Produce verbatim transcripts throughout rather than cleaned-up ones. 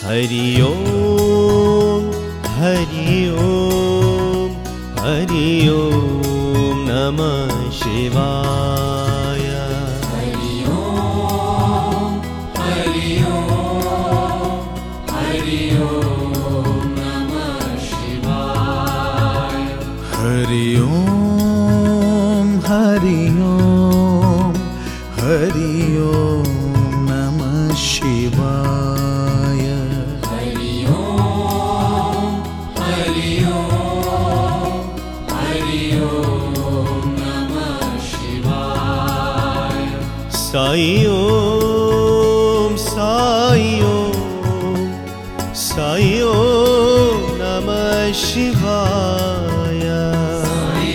हरि ओम हरि ओम हरि ओम नमः शिवाय। हरि ओम हरि ओम हरि ओम नमः शिवाय। हरि ओम हरि ओम हरि ओम नमः शिवाय। हरि ओम हरि ओम हरि ओम नमः शिवाय। साई ओम साई ओम साई ओम नमः शिवाय। साई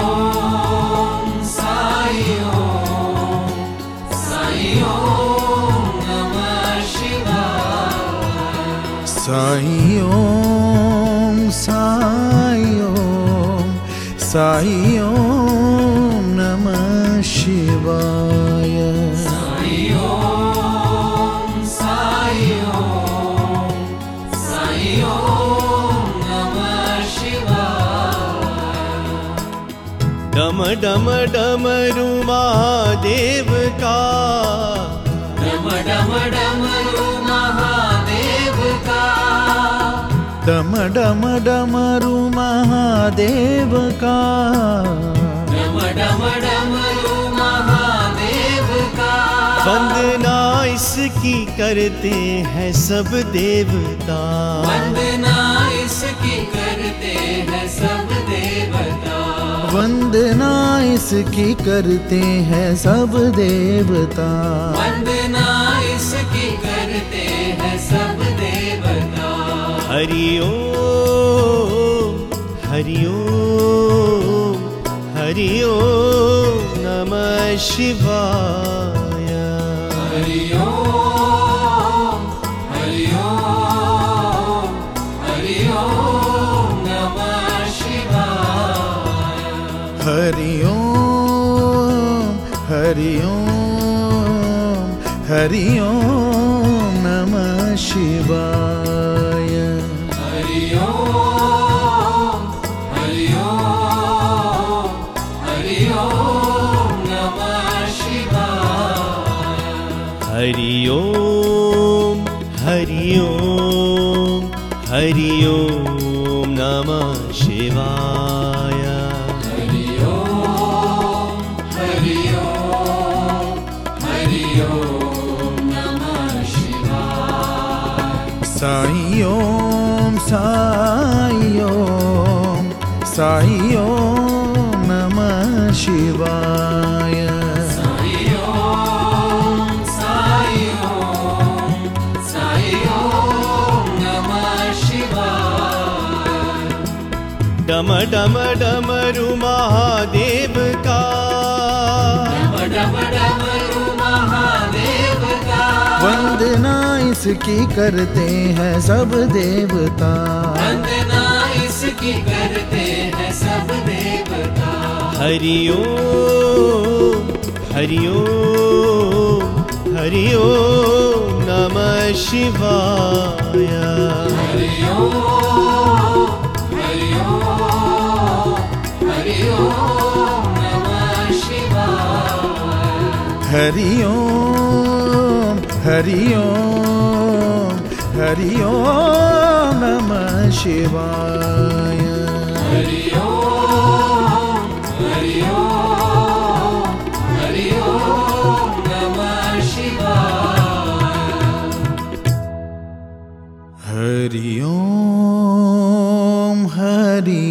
ओम साई ओम साई ओम नमः शिवाय। साई ओम साई ओम साई ओम नमः शिवाय। साई ओम साई ओम साई ओम नमः शिवाय। डम डम डमरू महादेव का डम डम डमरू महादेव का। डम डम डमरू महादेव का। डम डम डमरू महादेव का। वंदना इसकी करते हैं सब देवता। वंदना इसकी करते हैं सब देवता। वंदना इसकी करते हैं सब देवता। वंदना इसकी करते हैं सब देवता। हरि ओम हरि ओम हरि ओम नमः शिवाय। हरि ओम हरि ओम हरि ओम नमः शिवाय। हरि ओम हरि ओम हरि ओम नमः शिवाय। हरि ओम हरि ओम हरि ओम नमः शिवाय। हरि ओम हरि ओम हरि ओम नमः शिवाय। हरि ओम हरि ओम हरि ओम नमः शिवाय। साई ओम साई ओम साई ओम नमः शिवाय। साई ओम साई ओम साई ओम नमः शिवाय। डम डम डमरू महादेव का। डम डम डमरू महादेव का। वंदना इसकी करते हैं सब देवता। वंदना इसकी करते हैं सब देवता। हरि ओम हरि ओम हरि ओम नमः शिवाय। हरि ओम हरि ओम हरि ओम नमः शिवाय। हरि ओम हरि ओम हरि ओम नमः शिवाय। हरि ओम हरि ओम हरि ओम नमः शिवाय। हरि ओम हरि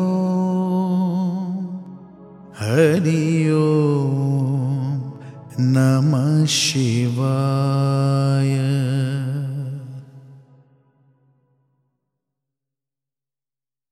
ओम हरि ओम नमः शिवाय।